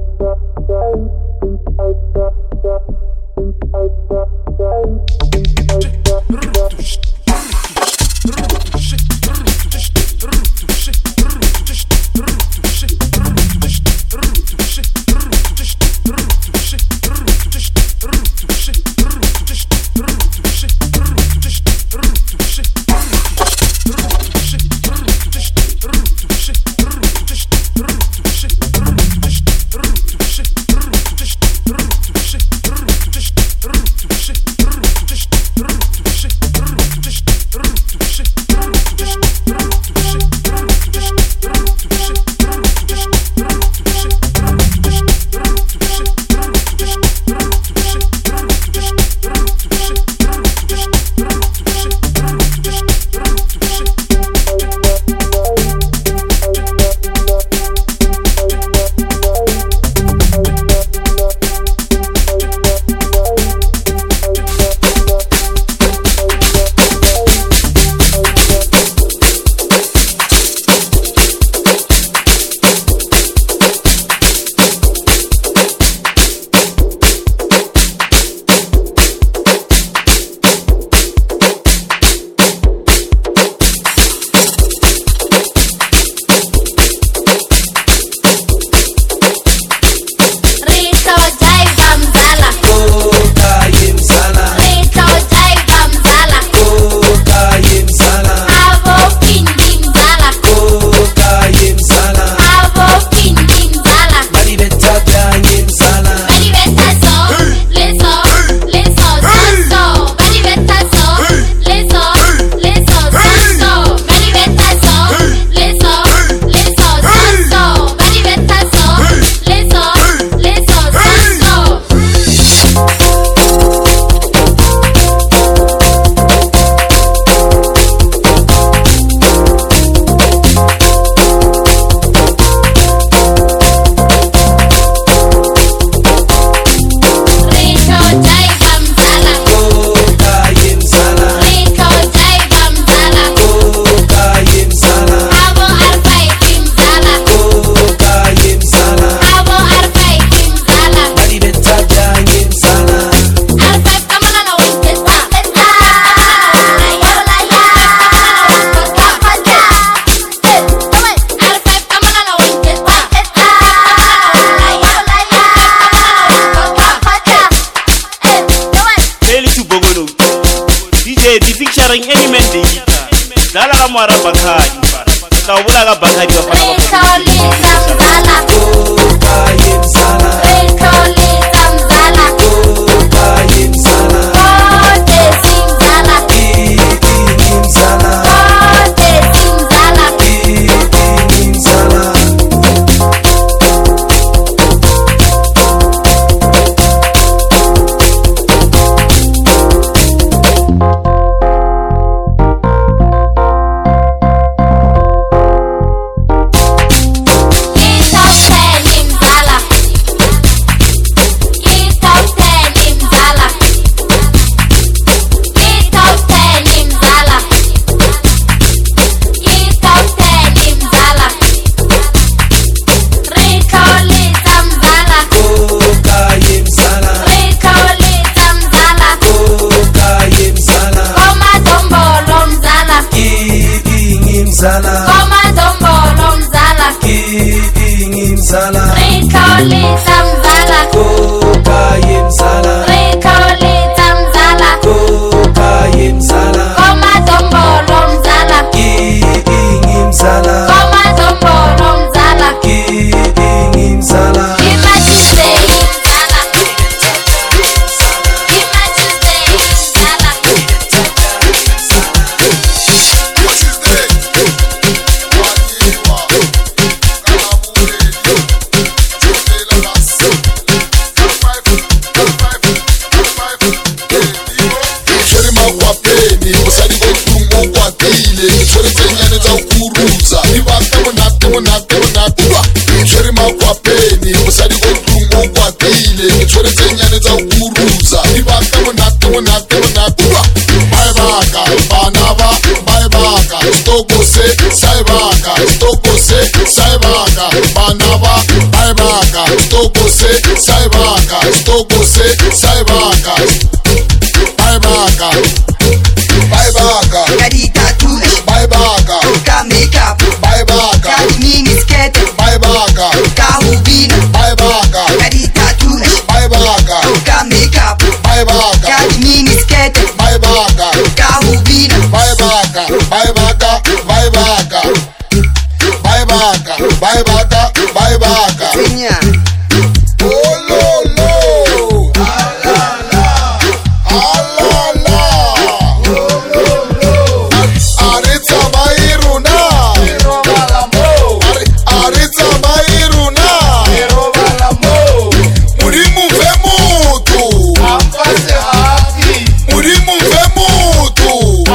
Saibaka, estou você, sai vaca, estou você, sai vaca. Vai vaca, vai vaca. Cadê tatuagem? Vai vaca. Toca make-up. Vai vaca. Cadê mini skate? Vai vaca. Carro vina. Vai vaca. Cadê tatuagem? Vai vaca. Toca make-up. Vai vaca. Cadê mini skate? Vai vaca. Carro vina. Vai vaca. Vai vaca. Vai vaca. Vai vaca. Vai vaca. Vai vaca. Venha. Oh lolo. Alala. Alala. Aritza Mairuna. Aritza Mairuna. Murimu vemutu. Murimu vemutu.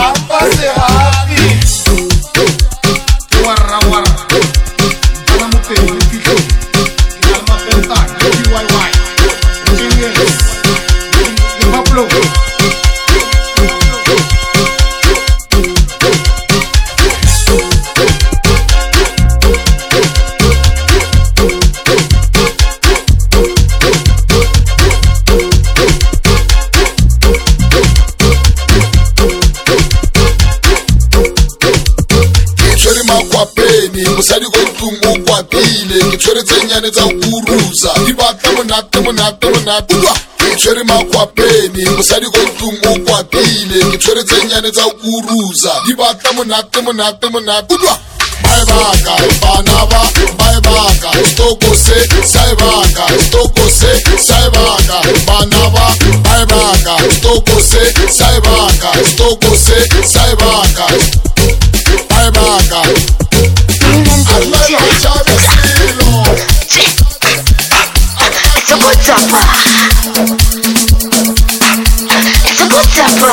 Musadi kontungu kwatile ngitshwere tsenyane tsa kuruza di batla monate ngitshwere makwapeni musadi kontungu kwatile ngitshwere tsenyane tsa kuruza di batla monate udwa bye baka bana ba bye baka stoko se sai baka stoko se sai baka bana ba bye baka stoko se sai baka stoko se sai baka bye baka. It's a good supper. It's a good supper.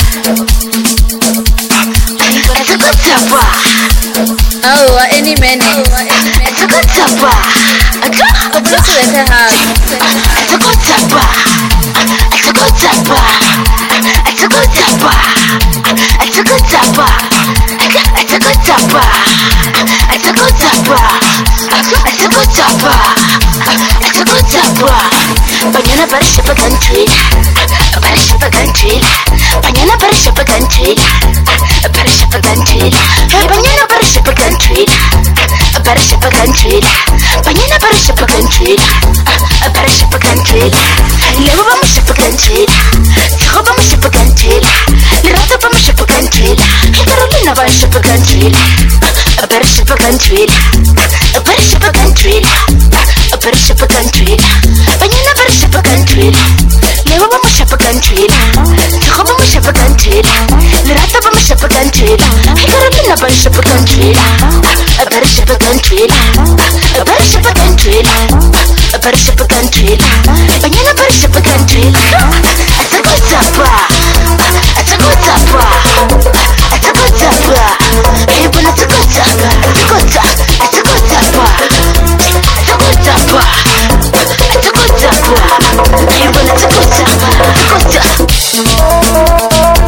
It's a good supper. Oh, any minute. It's a good supper. It's a good supper. It's a good supper. It's a good supper. It's a good supper. It's a good supper. It's a good supper. It's a good supper. It's a good supper. It's a good supper. Banana better ship a country. Better ship a country. Banana better ship a country. Better ship a country. Hey, banana better ship a country. Better ship a country. Banana better ship a country. Better ship a country. Level bama ship a country. Tigo bama ship a country. Lirata bama ship a country. Hey, Carolina bama ship a country. Better ship a country. Better ship a country. Better ship a country. Banana better ship a country. Level bama ship a country. Tigo bama ship a country. Lirata bama ship a country. Hey, Carolina bama ship a country. Better ship a country. Better ship a country. Better ship a country. Banana better ship a country. It's a good supper. It's a good supper. It's a good supper. Hey, but it's a good supper. It's a good supper. It's a good supper. It's a good supper. It's a good supper. Hey, but it's a good supper. It's a good supper.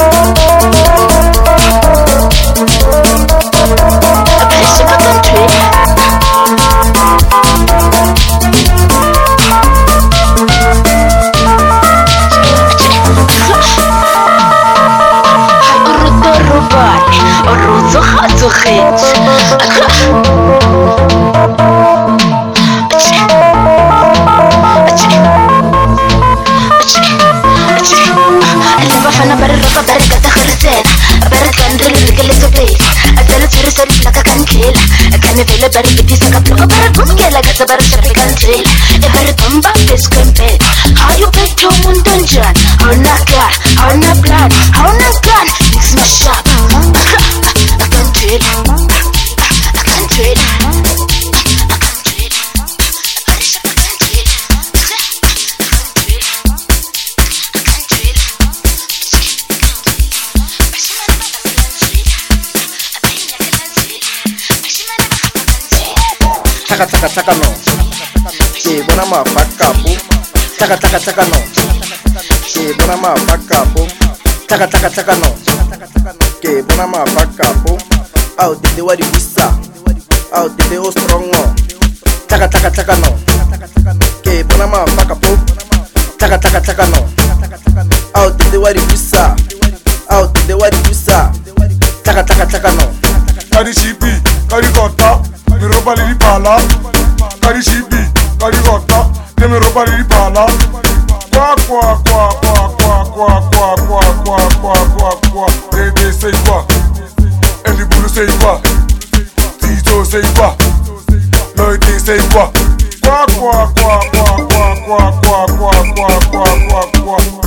Better ship a country. How you bet your moon dungeon? How not God, how not plan, how not plan? It's my shop. I can't trade. I can't trade. Chaka no. Que bona mafakapo. Chaka no. Que bona mafakapo. Chaka no. Que bona mafakapo. Au dede wadi wisa. Au dede o strongo. Chaka no. bona mafakapo. Taka taka taka no. Out the wari busa. Out the wari busa. Taka taka taka no. Kari shipi, kari kota, mi roba li pala. Kari shipi, kari kota, mi roba li pala. Kwa kwa kwa kwa kwa kwa kwa kwa kwa kwa kwa kwa. They say kwa, and the bulu say kwa, Tito say kwa, Lloyd they say kwa. Kwa kwa kwa kwa kwa kwa kwa kwa kwa kwa kwa kwa.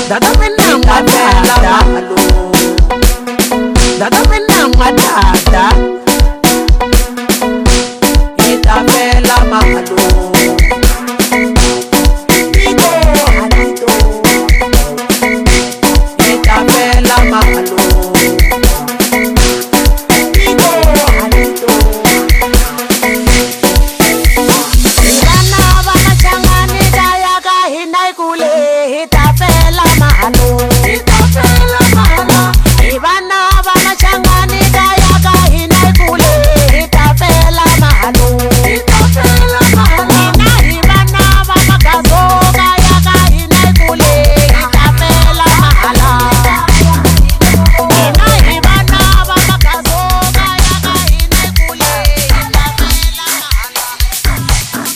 Dada menangwa dada malo. Dada menangwa dada. Ita bela malo. Ito halito. Ita bela malo. Ito halito. Ivana vana changani daya kahinai kule. Ita bela malo. Ita bela malo. Ivana vana changani daya kahinai kule. Ita bela malo. Ita bela malo. Ina ivana vana kaso kaya kahinai kule. Ita bela malo. Ina ivana vana kaso kaya kahinai kule. Ita bela malo.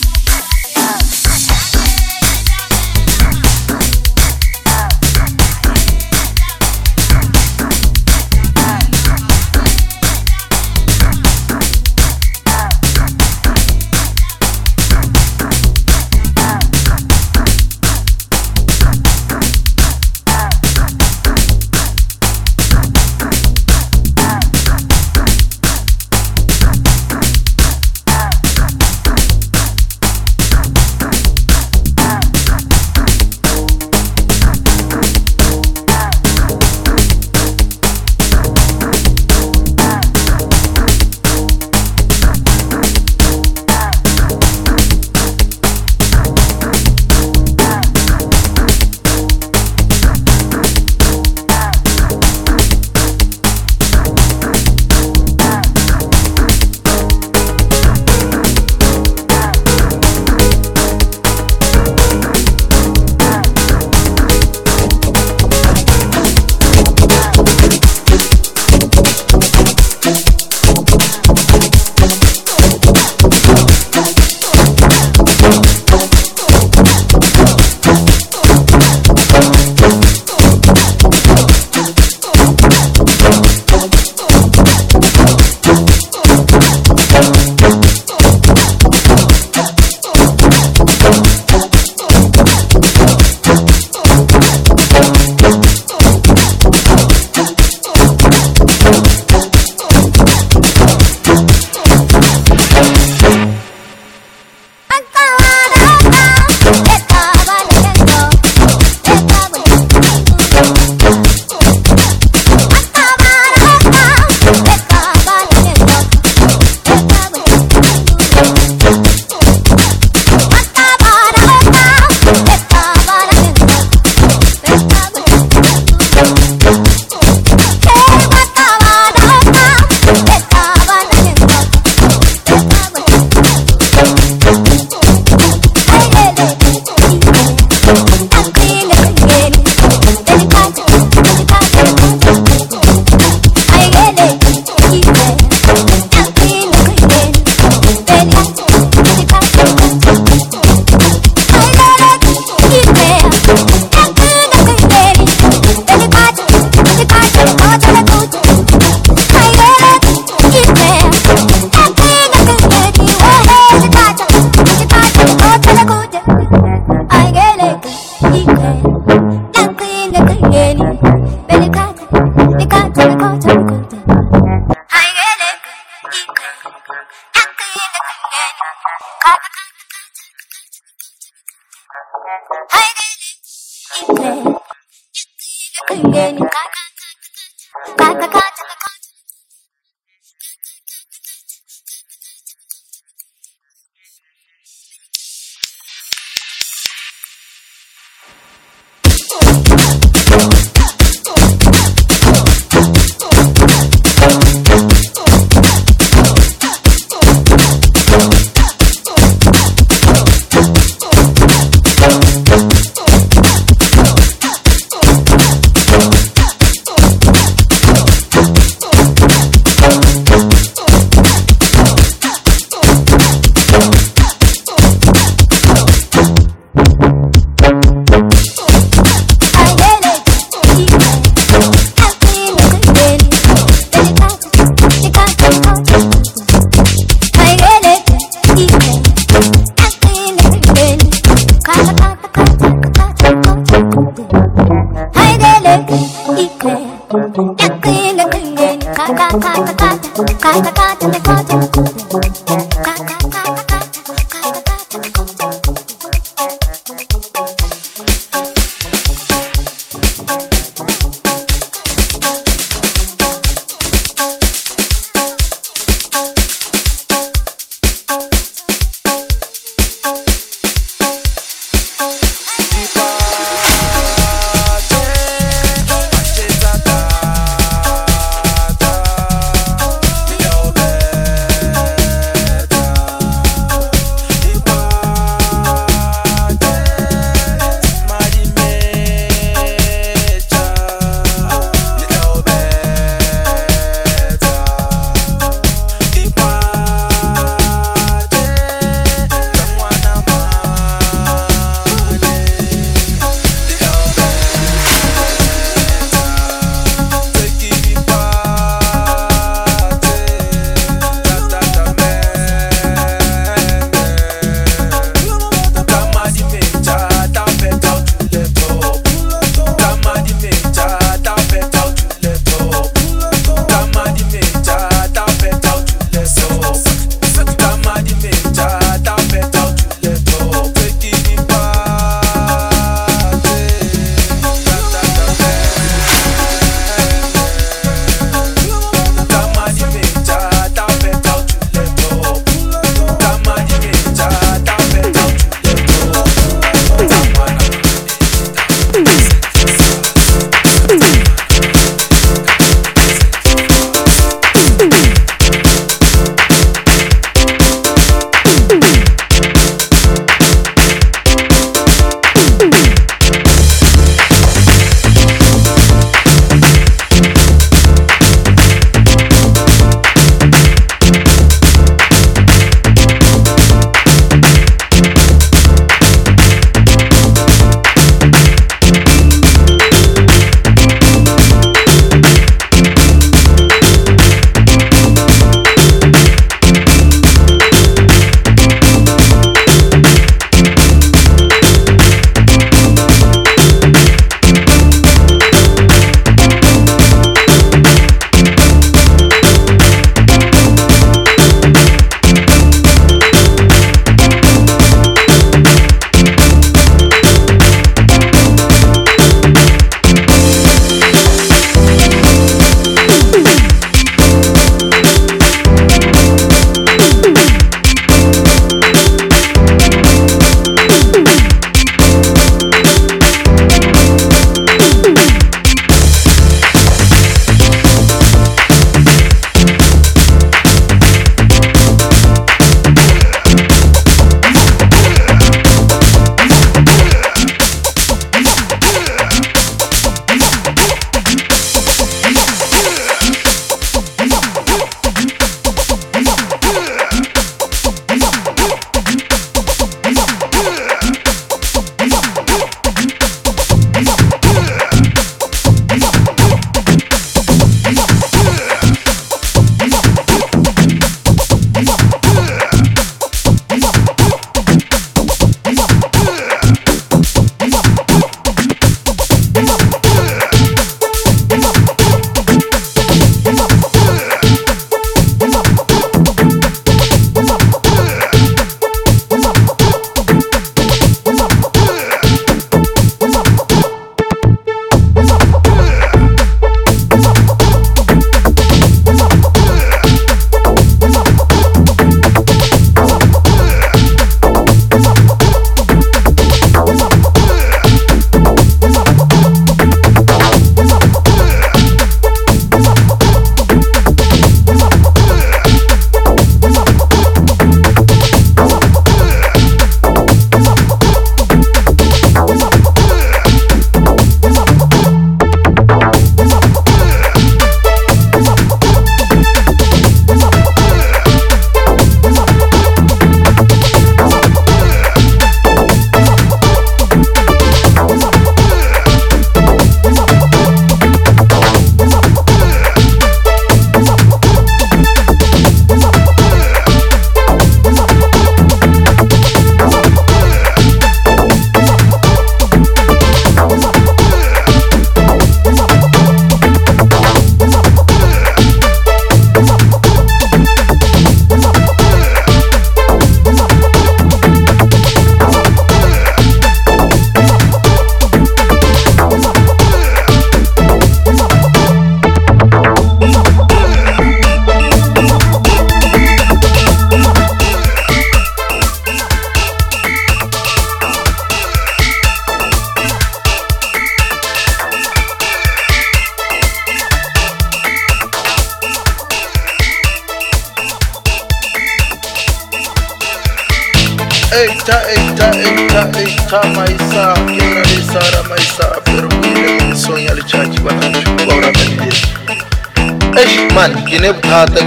Eita, maisa, kena Sara maisa, perbuile sonya le chachi bana chukura bende. Man, kene bthata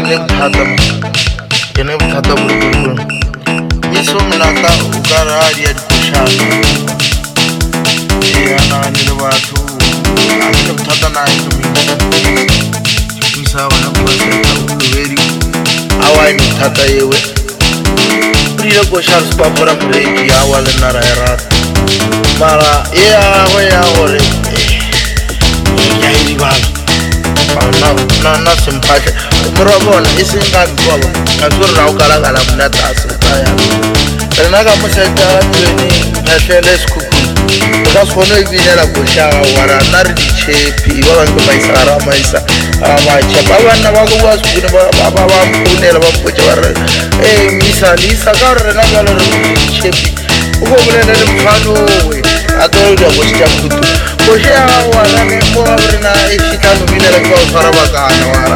bulu. Yeso mnaka ukara ya kushana. Ana ni watu, akile bthata na itumi. Misa wana kwasa veri. Awai bthata yewe. Priya koshar spapora break ya wala narayara. Mara ya ore. Ya iliwala. Na simpathy murabona isingakubaba ngazurira ukalakala mna tasi taya rena ka museta tsweni phahlele sikhukhulu ka sona ibinela go shaka wara na ri dichepi ba ba maisara maisa ba chepa bana ba go ba sukune ba mpunela ba potse ba re misa lisa ka rena ka le dichepi o go bolela le mphano we a tolo ya go tsa kutu go shaka wara ne mo ba rena e fitano binela ka o fara ba kana wara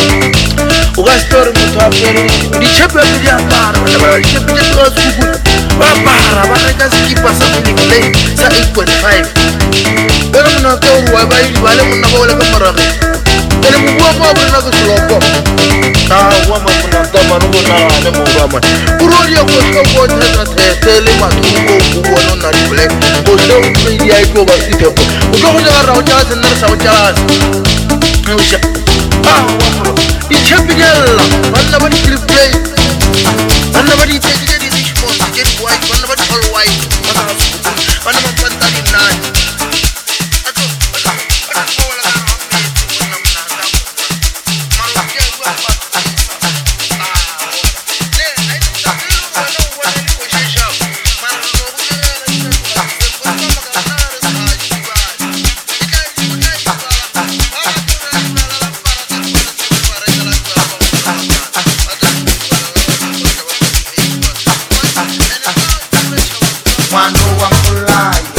o ga story motho a pere dichepi ya para ba dichepi ya go sukune ba para ba reka skipa sa play sa 8.5 pero mona ke o wa ba ile ba le mona ba wala ka morage ele mo bua mo ba na go slopo wa ma mona ta ma no na le mo ba ma urori go tele ma tu go no na play go so media ko ba sito o go ga ra o ja se na sa o ja o ja wa i chapigella bana ba di play bana ba di take di shimo get white bana ba di all white bana ba panta di nine Mano wa kulai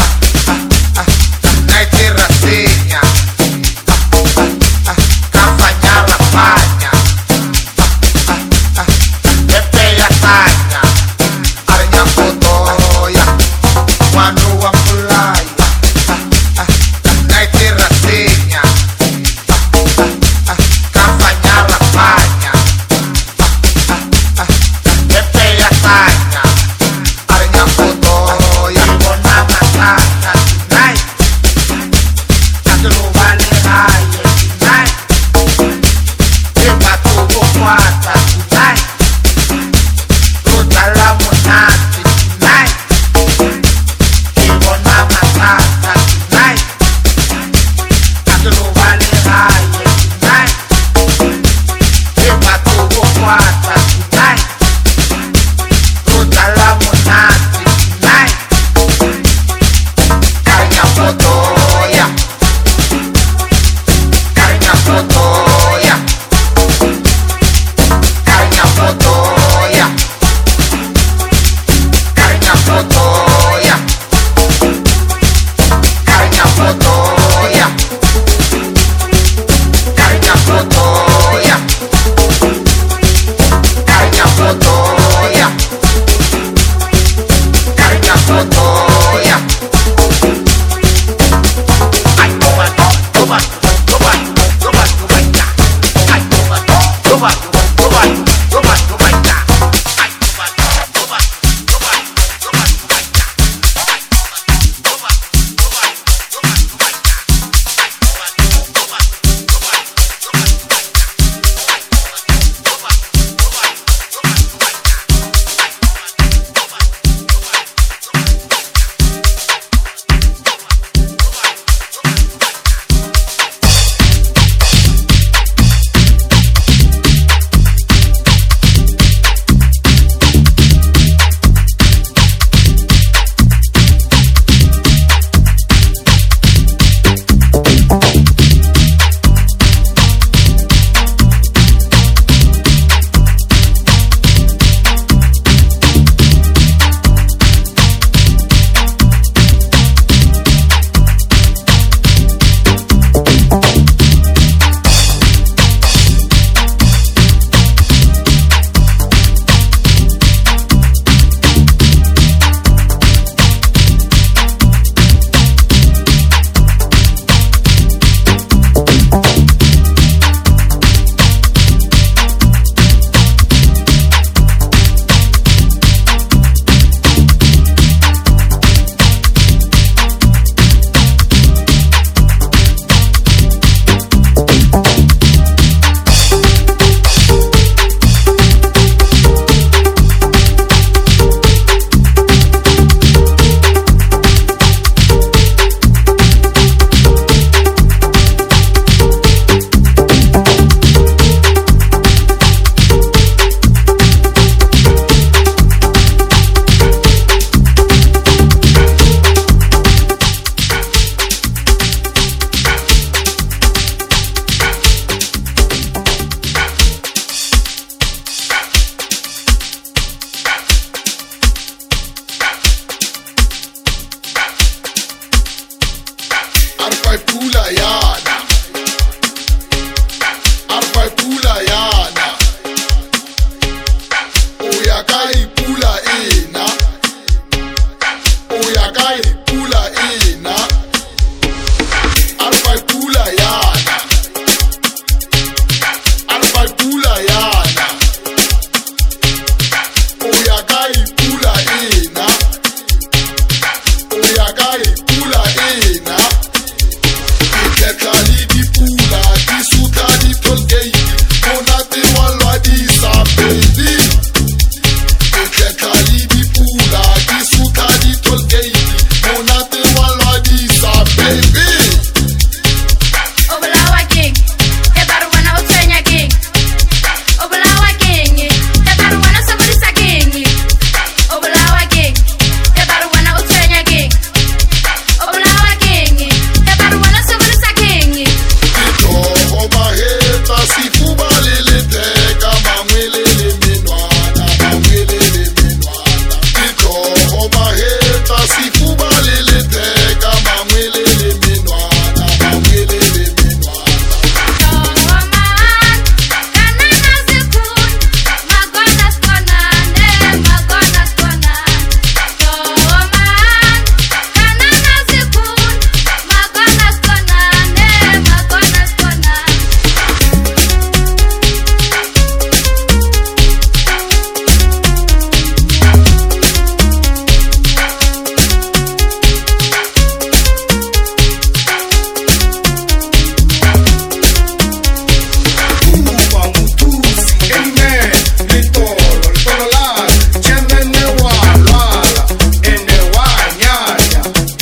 Arfai pula yana, arfai pula yana. Oya kai pula ina, oya kai pula ina. Arfai pula yana, arfai pula yana. Oya kai pula ina, oya kai pula ina. Itetali di pula, di suta di tolgate, monate walwa di sa baby. Itetali di pula, di suta di tolgate, monate walwa di sa baby. Obulawa king, ebaruwana utsenya king. Obulawa king, ebaruwana sabulisa king. Obulawa king, ebaruwana utsenya king. Obulawa king, ebaruwana sabulisa king. Itoho maheta sifuba leliteka mamwelele minwana, mamwelele minwana. Itoho maheta sifuba leliteka mamwelele minwana, mamwelele minwana. Toman, kanana zikun, magona skonane, magona skonan. Toman, kanana zikun, magona skonane, magona skonan. Uma mutusi, amen. Litolo, litolola, chemene walwala, ene wanyanya.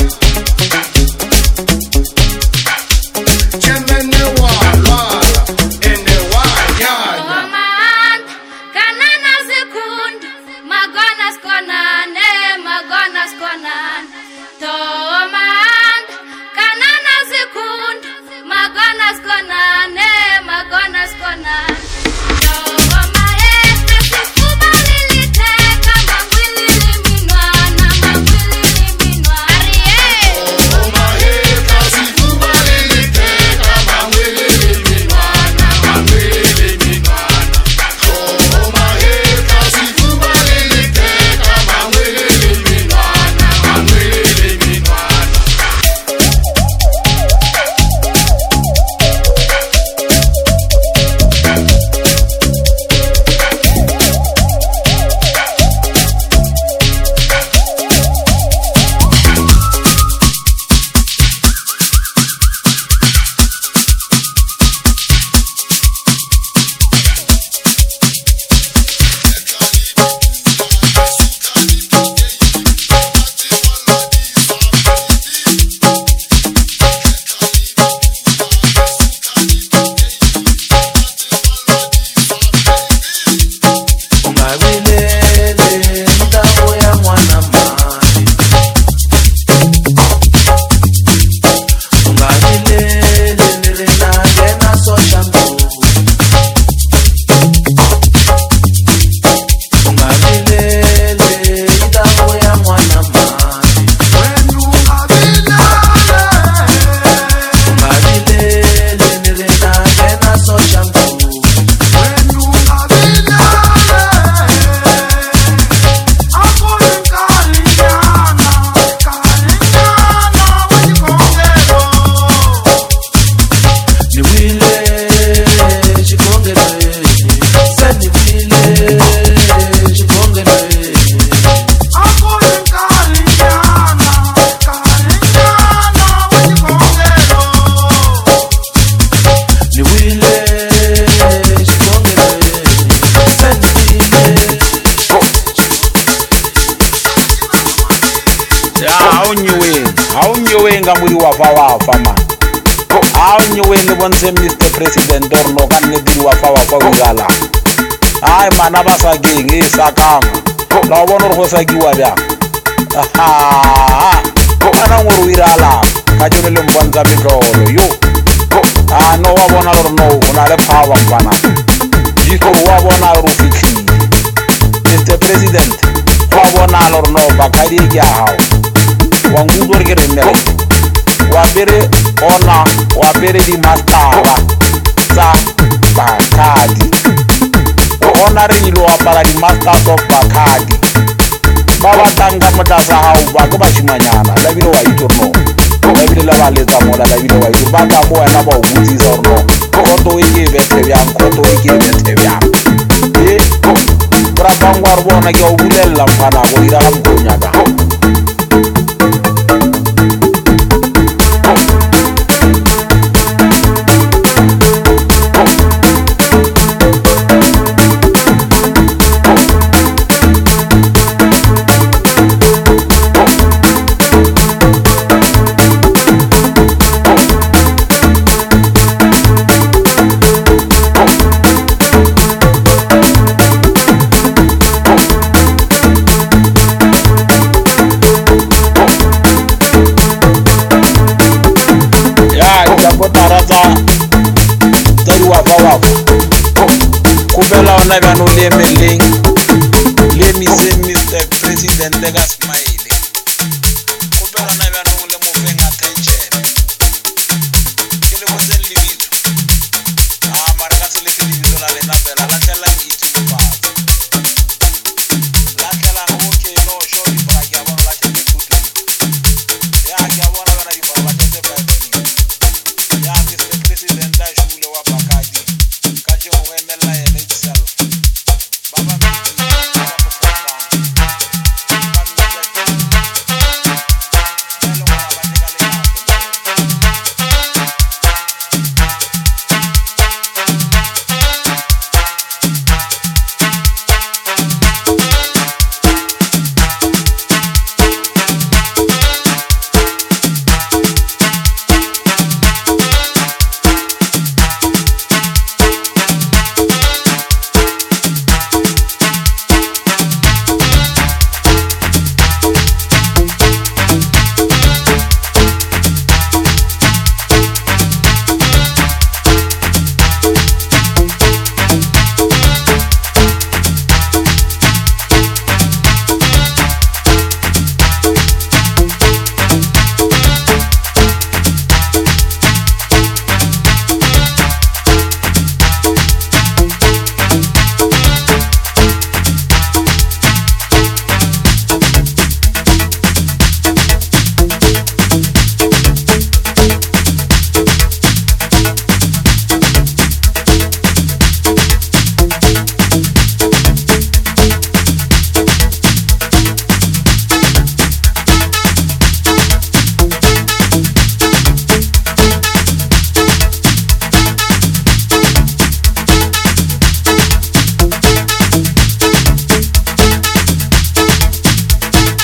Chemene walwala, ene wanyanya. Toman, kanana zikun, magona skonane, magona skonan. Toman, kanana zikun, magona skonane, magona skonan. Toma este sifuba liliteka, mangwili minwana, mangwili minwana. Ariel. Maheta sifuba liliteka mamwelele minwana, mamwelele minwana. Maheta sifuba liliteka mamwelele minwana, mamwelele minwana. Aunyewenga muri wafa man. Aunyewenga bonse Mr. President orno kan ne diri wafa wala. Ay mana basa gingi sakanga. La bonor ho sagi wada. Ana nguru irala. Kajone le mbonza bitolo yo. No wabona orno unale power bana. Jiko wabona rufiki. Mr. President wabona orno bakari ya hao. Wangudor geremere wabere bona wa pere di mastara tsa Bacardi o ona re ilo apara di masters of Bacardi ba batlang ka motlasa hao ba ke bashimanyana la bile wa itorno la bile la ba letsa mola la bile wa itse ba ka mo wena ba o butsisa hore no khoto e ke bethe bjang khoto e ke bethe bjang rapangwa re bona ke o bulela mfana go dira ga mponya ka Kubela ona bjano le emeleng le mise Mr. President le ka smile kubela ona bjano le mo feng attention ke le botse le bitso mara ka se le bitso la lena fela la tlela itse le ba la tlela go ke no show di ba ke bona la tlela kutu ya ke bona bana di ba tetse ba ya Mr. President da shule wa Bacardi ka je go emela ene itself baba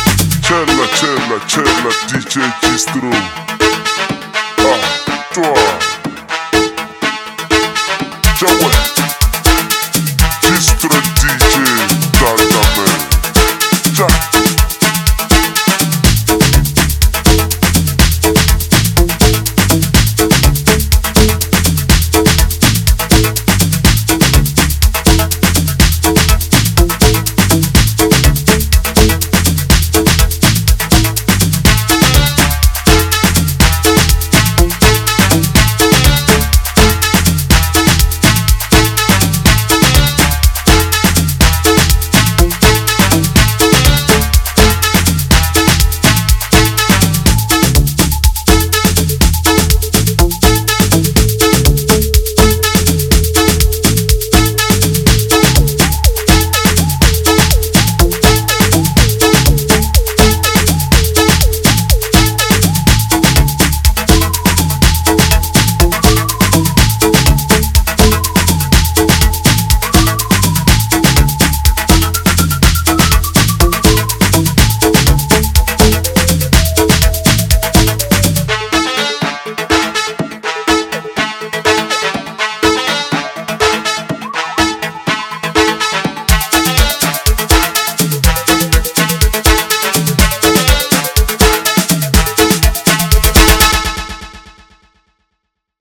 Chella, DJ Kistro. Ah, toi.